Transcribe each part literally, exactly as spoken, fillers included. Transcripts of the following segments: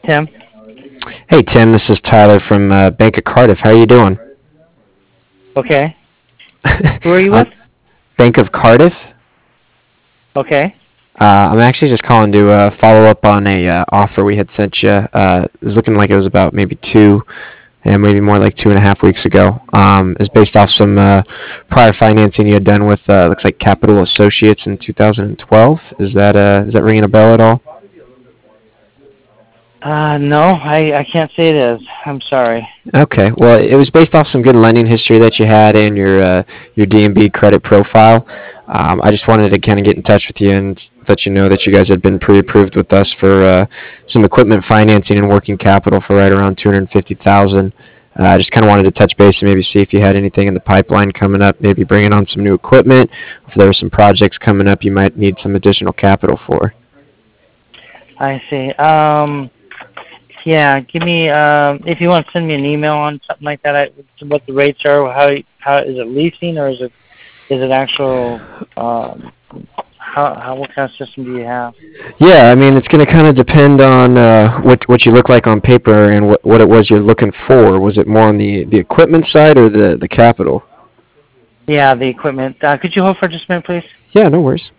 Tim. Hey Tim, this is Tyler from uh, Bank of Cardiff. How are you doing? Okay. Who are you um, with? Bank of Cardiff. Okay. Uh, I'm actually just calling to uh, follow up on a uh, offer we had sent you. Uh, it was looking like it was about maybe two, and maybe more like two and a half weeks ago. Um, it's based off some uh, prior financing you had done with uh, looks like Capital Associates in two thousand twelve. Is that uh, is that ringing a bell at all? Uh, no, I, I can't say it is. I'm sorry. Okay. Well, it was based off some good lending history that you had and your uh, your D and B credit profile. Um, I just wanted to kind of get in touch with you and let you know that you guys had been pre-approved with us for uh, some equipment financing and working capital for right around two hundred fifty thousand. Uh, I just kind of wanted to touch base and maybe see if you had anything in the pipeline coming up, maybe bringing on some new equipment, if there were some projects coming up you might need some additional capital for. I see. Um, yeah, give me, um, if you want to send me an email on something like that, I, what the rates are, how, how, is it leasing or is it, is it actual, um, how, how, what kind of system do you have? Yeah, I mean, it's going to kind of depend on uh, what what you look like on paper and what, what it was you're looking for. Was it more on the, the equipment side or the, the capital? Yeah, the equipment. Uh, could you hold for just a minute, please? Yeah, no worries.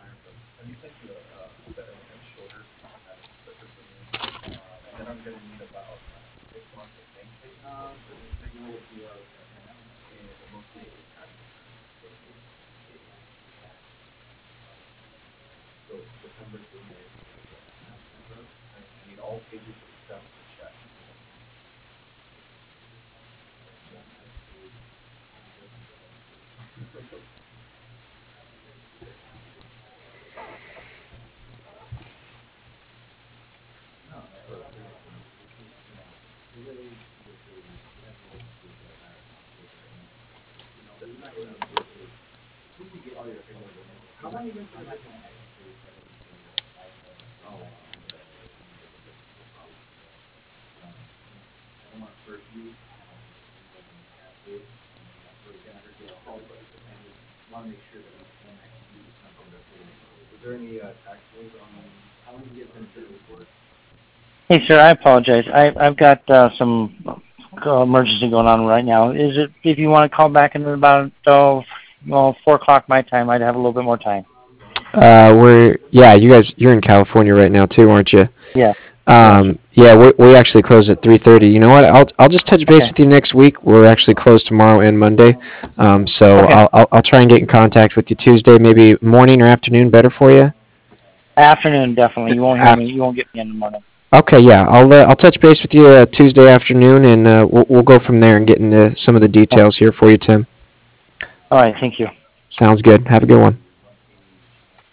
Hey, sir, I apologize. I, I've got uh, some uh, emergency going on right now. Is it, if you want to call back in about, oh, well, four o'clock my time, I'd have a little bit more time. Uh, we're yeah, you guys, you're in California right now too, aren't you? Yeah, yes. Um, yeah, we we actually close at three thirty. You know what? I'll I'll just touch base Okay, with you next week. We're actually closed tomorrow and Monday. Um, so okay. I'll, I'll I'll try and get in contact with you Tuesday, maybe morning or afternoon, better for you. Afternoon, definitely. You won't hear me. After. You won't get me in the morning. Okay, yeah, I'll uh, I'll touch base with you uh, Tuesday afternoon, and uh, we'll we'll go from there and get into some of the Okay. details here for you, Tim. All right, thank you. Sounds good. Have a good one.